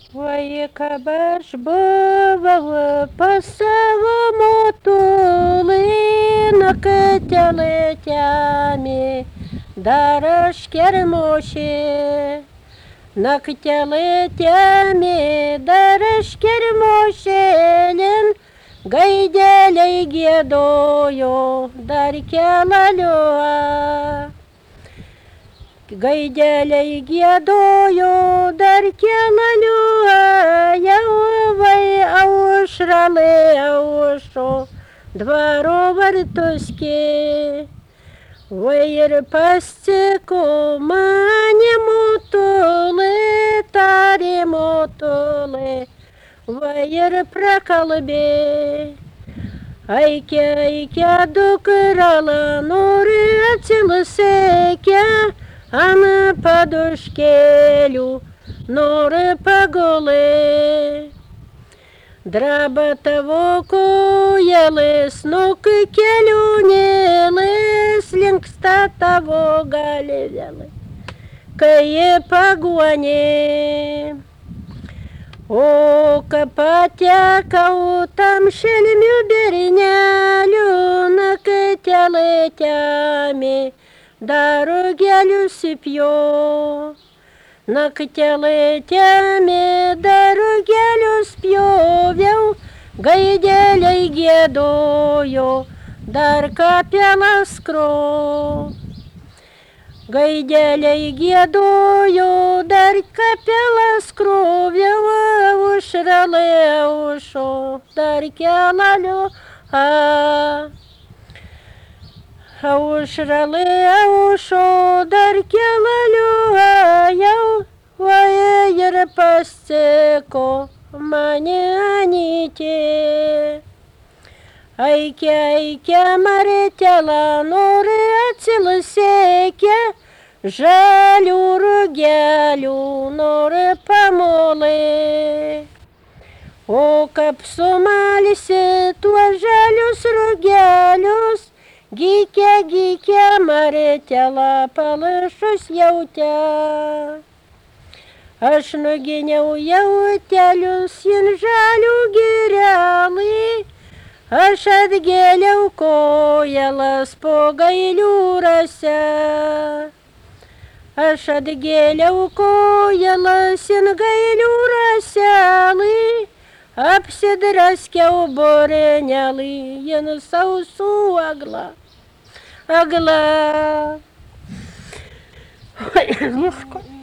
Ой, кабар ж бував по самому тули накатялетями дорожки моші. Накатялетями дорожки мошелен гайделей гедою даркелалюа. Гайделей гедою даркелалюа, яувай аушрали аушу двору вартуски. Вейр пастику мани мутулы, тари мутулы, вейр проколбе. Айке дукрала нуры ацилысеке, а на подушке лю нуры поголы. Драба того елес, ну-ка келюнелес, лингста того галевелы, кае погоне. О, капатяка, там шельмю беренялю, накатялетями, дорогелю сыпью. Накатялетями, дорогелю спьёвел, гайделей гедою, дар капела скро. Гайделей гедою, дар капела скровел, ушрале ушо, дар келалю, ушрале ушо, дар келалю, яу, ваер пастеко, маняните. Айке маретела, норы ацилысеке, жалю ругелю, норы помолы. О, капсумалисе, туа жалюс ругелюс, гике маретела, полышусь яутя. Аж ногиня яутялюс, ин жалю гирялы, аж от геля укояла спогайлю рася. Аж от геля укояла сингайлю расялы, обседраське убореняли, єн саусу агла. Агла. Ой,